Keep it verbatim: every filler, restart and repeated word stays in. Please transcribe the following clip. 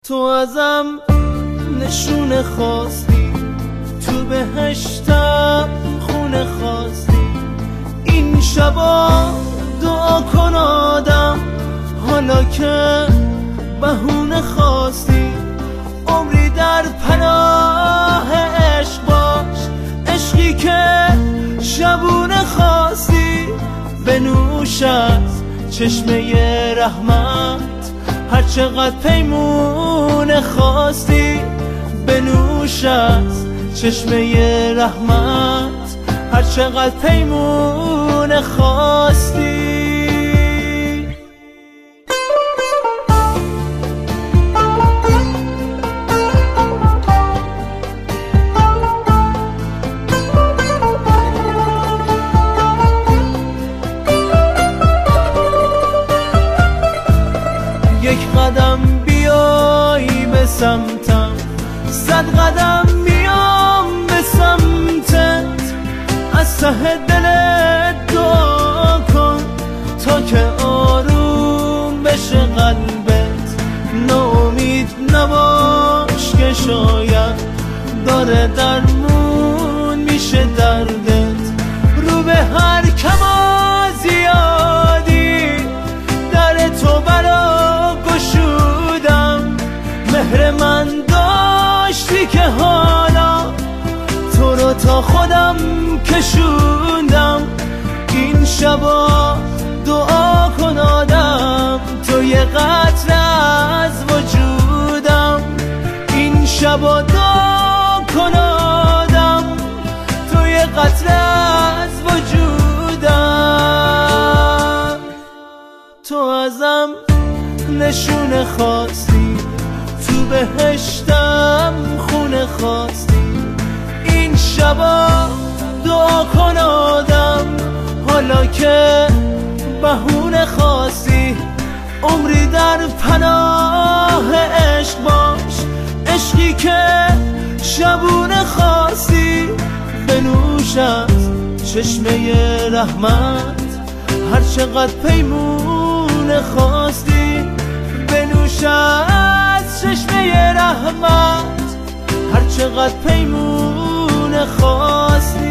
تو ازم نشونه خواستی، تو بهشتم خونه خواستی. این شبا دعا کن آدم، حالا که بهونه خواستی. عمری در پناه عشق باش، عشقی که شبونه خواستی. بنوش از چشمه رحمت هر چقدر پیمونه خواستی. بنوش از چشمه رحمت هر چقدر پیمونه خواستی. یک قدم بیای به سمتم، صد قدم میام به سمتت. از ته دلت دعا کن تا که آروم بشه قلبت. ناامید نباش که شاید داره درمون میشه دردت. رو به هر کما زیادی در تو برا گشودم. مهر من داشتی که حالا تو رو تا خودم کشوندم. این شبا دعا کن آدم، تو یه قطره از وجودم. این شبا دعا کن آدم، تو یه قطره از وجودم. تو ازم نشونه خواستی، تو بهشتم خونه خواستی. این شبا دعا کن آدم، حالا که بهونه خواستی. عمری در پناه عشق باش، عشقی که شبونه خواستی. بنوش از چشمه رحمت هر چقدر پیمونه خواستی. بنوش از چشمه رحمت هر چقدر پیمونه خواستی.